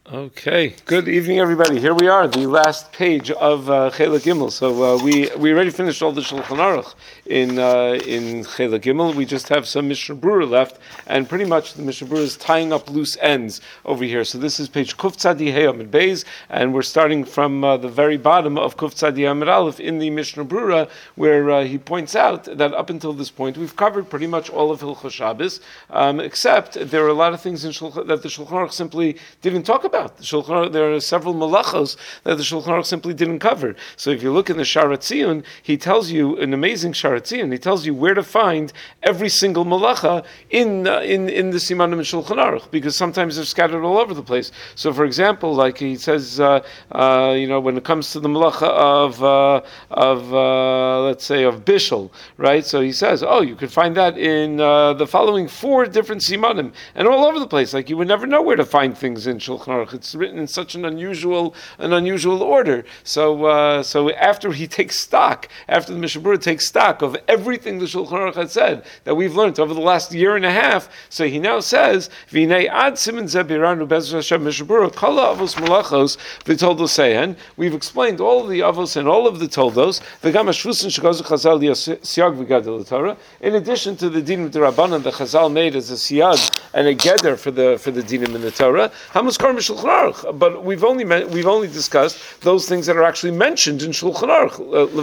Okay, good evening, everybody. Here we are, the last page of Chelek Gimel. So we already finished all the Shulchan Aruch in Chelek Gimel. We just have some Mishnah Berurah left, and pretty much the Mishnah Berurah is tying up loose ends over here. So this is page Kuf Tzadi Hey Amid Beis, and we're starting from the very bottom of Kuf Tzadi Amid Aleph in the Mishnah Berurah, where he points out that up until this point we've covered pretty much all of Hilchos Shabbos, except there are a lot of things in that the Shulchan Aruch simply didn't talk about. There are several malachos that the Shulchan Aruch simply didn't cover. So if you look in the Sharat Zion, he tells you, an amazing Sharat Zion, he tells you where to find every single malacha in the Simanim and Shulchan Aruch, because sometimes they're scattered all over the place. So for example, like he says, when it comes to the malacha of let's say of Bishul, right? So he says, you could find that in the following 4 different Simanim, and all over the place. Like you would never know where to find things in Shulchan Aruch. It's written in such an unusual order. So after he takes stock, after the Mishnah Berurah takes stock of everything the Shulchan Aruch had said that we've learned over the last year and a half, so he now says, "V'nei ad siman ze biranu be'ezras Hashem Mishnah Berurah kala avos malachos v'toldos sehen." We've explained all of the avos and all of the toldos. V'gam hashvusin shegazu Chazal siag v'gadol Torah. In addition to the dinim d'Rabbanan that Chazal made as a siag and a geder for the dinim in the Torah, but we've only discussed those things that are actually mentioned in Shulchan Aruch.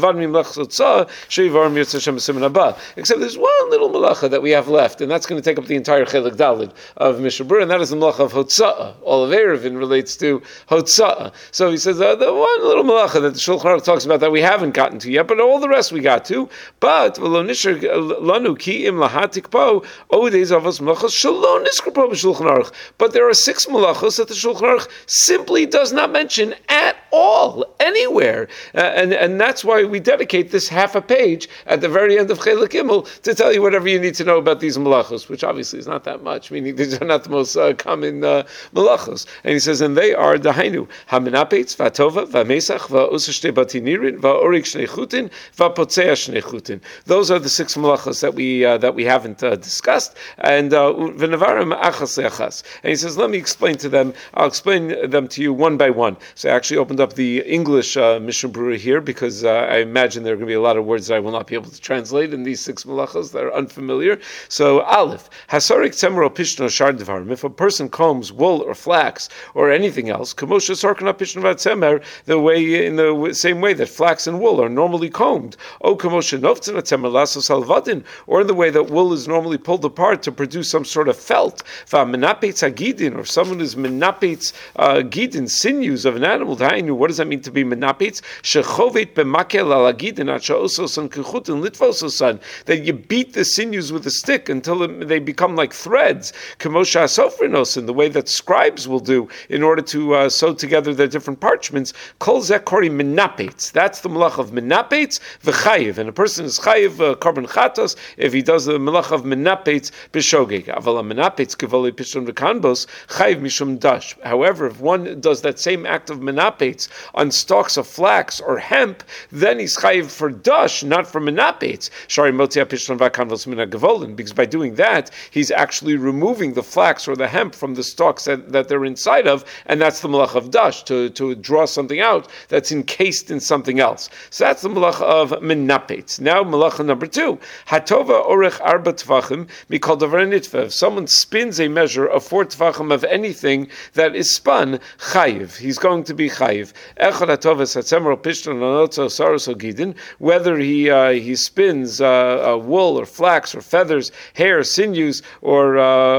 Except there's one little malacha that we have left, and that's going to take up the entire Chelek Daled of Mishnah Berurah, and that is the malacha of Hotza'ah. All of Erevin relates to Hotza'ah. So he says the one little malacha that the Shulchan Aruch talks about that we haven't gotten to yet, but all the rest we got to. But but there are 6 malachos that the Shulchan Aruch simply does not mention at all, anywhere. And that's why we dedicate this half a page at the very end of Chelek Gimel to tell you whatever you need to know about these malachos, which obviously is not that much, meaning these are not the most common malachos. And he says, and they are Dahainu, Hamenapetz, Vatova, Vamesach, Va'osashte Batinirin, Va'orik Shnechutin, Va'potzea Shnechutin. Those are the 6 malachos that we haven't discussed. And V'nevarim Achas Le'achas. And he says, let me explain to them. I'll explain them to you one by one. So I actually opened up the English Mishnah Berurah here because I imagine there are going to be a lot of words that I will not be able to translate in these 6 malachos that are unfamiliar. So Aleph, Hasarik Tzemro Pishno Shardvarim. If a person combs wool or flax or anything else, Kamosha Sarkana Pishno Vatzemer, in the same way that flax and wool are normally combed. O Kamosha Novtzena Tzemer Lasso Salvadin, or in the way that wool is normally pulled apart to produce some sort of felt. Vamenapetz Agidin, or someone is menapetz gidin, sinews of an animal. What does that mean to be menapetz? Shechovet b'makel al agidin acha'ososan kechutin litvososan, that you beat the sinews with a stick until they become like threads. Kemosha asofrinos, in the way that scribes will do in order to sew together their different parchments. Kol zekori menapetz. That's the malach of menapetz v'chayiv, and a person is chayiv carbon chatos if he does the malach of menapetz b'shogeg. Aval menapetz kevoli pishon v'kanbos chayiv mishum dash. However, if one does that same act of menapetz on stalks of flax or hemp, then he's chayiv for dash, not for menapetz. Shari motzia pishon v'kanvos mina gevolin, because by doing that, he's actually removing the flax or the hemp from the stalks that they're inside of, and that's the malach of dash, to draw something out that's encased in something else. So that's the malach of menapetz. Now, malacha number 2, hatova orech arba tvachim mikol davar nitva. If someone spins a measure of 4 tvachim of anything that is spun, chayiv. He's going to be chayiv. Whether he spins wool or flax or feathers, hair, sinews, or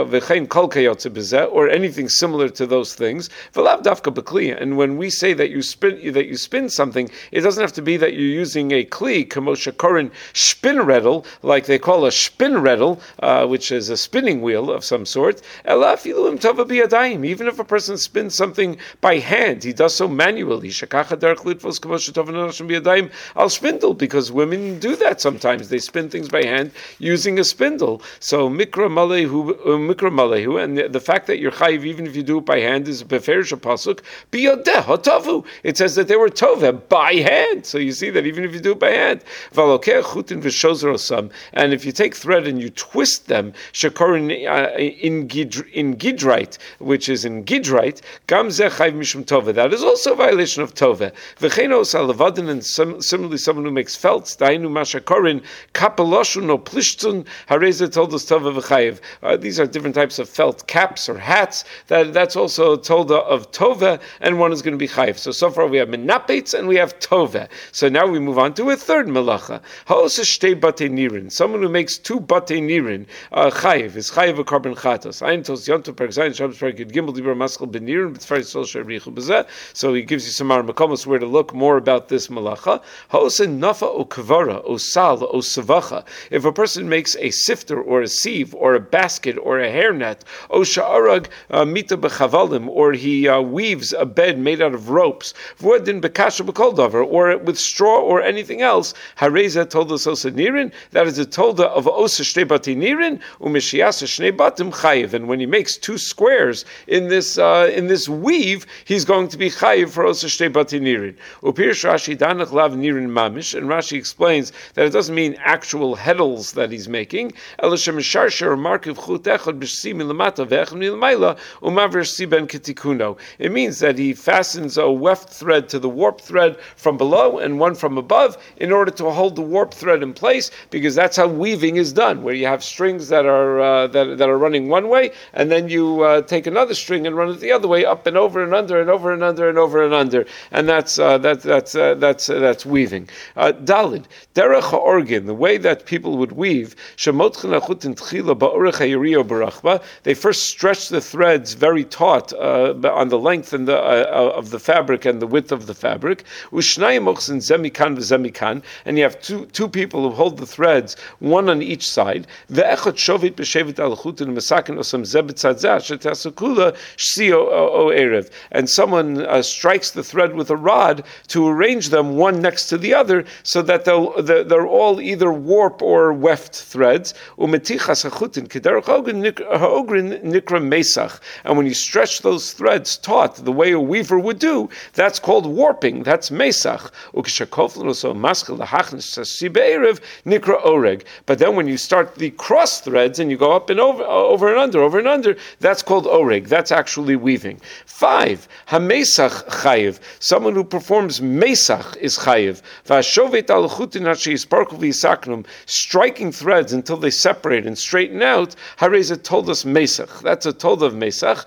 anything similar to those things. And when we say that you spin something, it doesn't have to be that you're using a kli, kamosha korin spinredel, like they call a spinredel, which is a spinning wheel of some sort. Even if a person spins something by hand, he does so manually. I'll spindle, because women do that sometimes. They spin things by hand using a spindle. So mikra malehu, and the fact that you're chayiv even if you do it by hand is beferish pasuk biyodeh hotavu. It says that they were toveh by hand. So you see that even if you do it by hand, and if you take thread and you twist them, shekorin Gidrite, which is in Gidrite, Gam Zeh Chayiv Mishum Tova. That is also a violation of Tova. V'chein osa levadin, and similarly someone who makes felts, Dainu Mashakorin, Kapeloshu no Plishtun, Hareza told us Tova v'chayiv. These are different types of felt caps or hats. That's also told of Tova, and one is going to be chayiv. So far we have menapetz and we have Tova. So now we move on to a third malacha. Ha'osa shtei batei nirin. Someone who makes two batei nirin, chayiv, is chayiv a carbon chatos. Ayin tos yonto perek zayin shabbos perek yud gimel dibur maskal b'nirin b'tfaris sol sherichu b'zeh. So he gives you some makomos where to look more about this malacha. Ha'osa nafa o kavara o sal o savacha. If a person makes a sifter or a sieve or a basket or a hairnet, o sha'arag mita b'chavalim, or he weaves a bed made out of ropes, v'odin b'kasha b'koldover, or with straw or anything else, hareza told us osa nirin, that is a tolda of osa shnei bati nirin, u'mishiasa shnei batim chayiv. And when he makes two squares in this weave, he's going to be chayiv for osa shnei bati nirin. Upirish Rashi danach lav nirin mamish, and Rashi explains that it doesn't mean actual heddles that he's making. It means that he fastens a weft thread to the warp thread from below and one from above in order to hold the warp thread in place, because that's how weaving is done, where you have strings that are running one way, and then you take another string and run it the other way, up and over and under and over and under and over and under, and that's weaving. Dalid derech ha'organ, the way that people would weave, they first stretch the threads very taut on the length and of the fabric and the width of the fabric. And you have two people who hold the threads, one on each side. And someone strikes the thread with a rod to arrange them one next to the other, so that they're all either warp or weft threads. And when you stretch those threads taut, the way a weaver would do, that's called warping. That's mesach. But then when you start the cross threads and you go up and over and under, that's called oreg. That's actually weaving. 5. Hamesach chayiv. Someone who performs mesach is chayiv. Striking threads until they separate and straighten out. Hareza told us mesach. That's a told of mesach.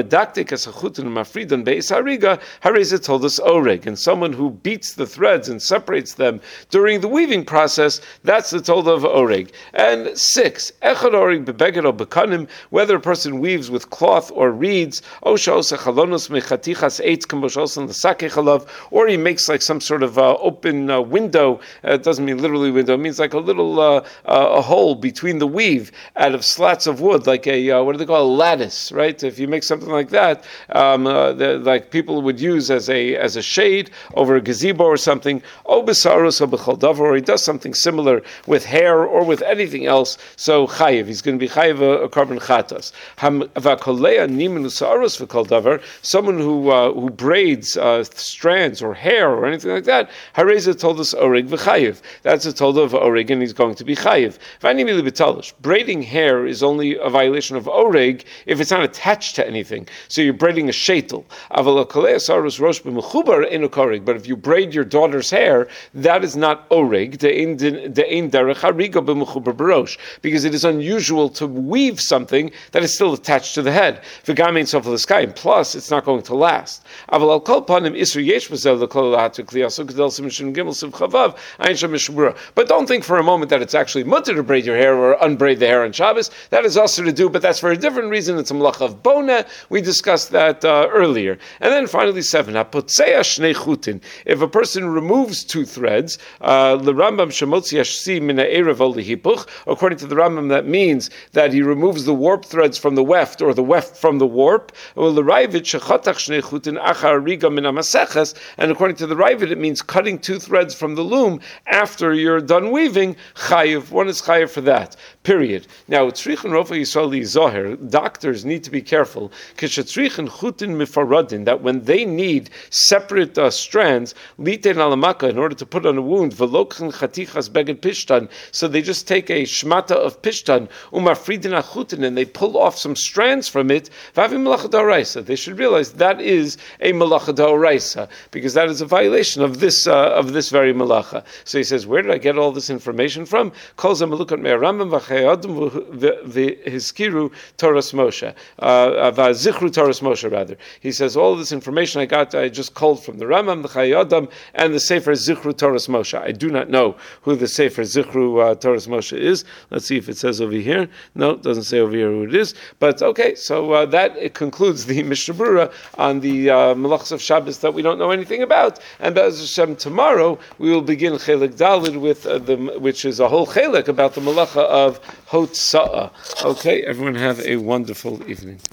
Hareza told us oreg. And someone who beats the threads and separates them during the weaving process, that's the told of oreg. And 6, echad oreg bebeged or bekanim, whether a person weaves with cloth or reeds, or he makes like some sort of open window. It doesn't mean literally window. It means like a little a hole between the weave out of slats of wood, like a what do they call a lattice, right? If you make something like that, like people would use as a shade over a gazebo or something. Or he does something similar with hair or with anything else. So chayiv, he's going to be chayiv a carbon chatas. Someone who braids strands or hair or anything like that, hareza told us oreg v'chayiv. That's a told of oreg, and he's going to be chayiv. Braiding hair is only a violation of oreg if it's not attached to anything. So you're braiding a shaitel. But if you braid your daughter's hair, that is not oreg, because it is unusual to weave something that is still attached to the head. And plus, it's not going to last. But don't think for a moment that it's actually mutter to braid your hair or unbraid the hair on Shabbos. That is also to do, but that's for a different reason. It's a malach of bona. We discussed that earlier. And then finally 7, if a person removes two threads, according to the Rambam, that means that he removes the warp threads from the weft or the weft from the warp. And according to the Ravid, it means cutting two threads from the loom after you're done weaving. Chayiv, one is chayiv for that. Period. Now, doctors need to be careful that when they need separate strands, in order to put on a wound, so they just take a shmata of pishtan, chutin and they pull off some strands from it, they should realize that is a malacha d'oraisa, because that is a violation of this very malacha. So he says, where did I get all this information from? Calls them look at me Rambam v'hiskiru Toras Moshe, v'zichru Toras Moshe rather. He says all this information I just culled from the Rambam, the Chayei Adam, and the Sefer Zichru Toras Moshe. I do not know who the Sefer Zichru Toras Moshe is. Let's see if it says over here. No, it doesn't say over here who it is. But okay, so it concludes the Mishnah Berurah on the Malachas of Shabbos that we don't know anything about. And Be'ez Hashem, tomorrow we will begin Chelek Daled with which is a whole Chelek about the Malacha of Hotza'ah. Okay, everyone have a wonderful evening.